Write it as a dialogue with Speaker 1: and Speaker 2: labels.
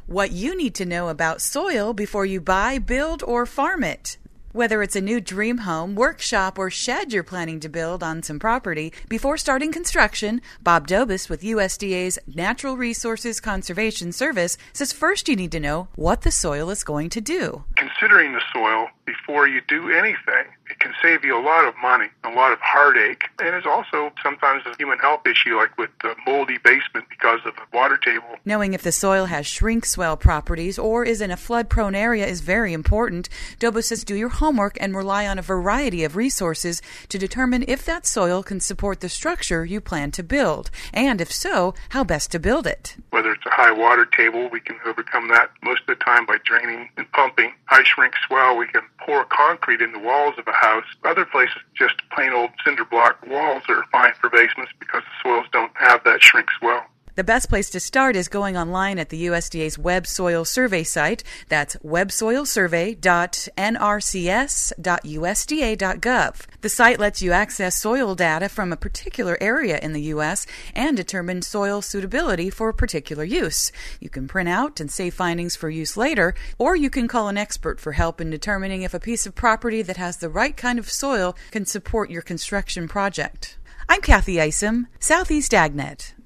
Speaker 1: What you need to know about soil before you buy, build, or farm it. Whether it's a new dream home, workshop, or shed you're planning to build on some property, before starting construction, Bob Dobis with USDA's Natural Resources Conservation Service says first you need to know what the soil is going to do.
Speaker 2: Considering the soil before you do anything, it can save you a lot of money, a lot of heartache, and it's also sometimes a human health issue like with the moldy basement because of the water table.
Speaker 1: Knowing if the soil has shrink swell properties or is in a flood-prone area is very important. Dobis says do your homework and rely on a variety of resources to determine if that soil can support the structure you plan to build, and if so, how best to build it.
Speaker 2: Whether it's a high water table, we can overcome that most of the time by draining and pumping. High shrink swell, we can pour concrete in the walls of a house. Other places, just plain old cinder block walls are fine for basements because the soils don't have that shrink swell.
Speaker 1: The best place to start is going online at the USDA's Web Soil Survey site. That's websoilsurvey.nrcs.usda.gov. The site lets you access soil data from a particular area in the U.S. and determine soil suitability for a particular use. You can print out and save findings for use later, or you can call an expert for help in determining if a piece of property that has the right kind of soil can support your construction project. I'm Kathy Isom, Southeast AgNet.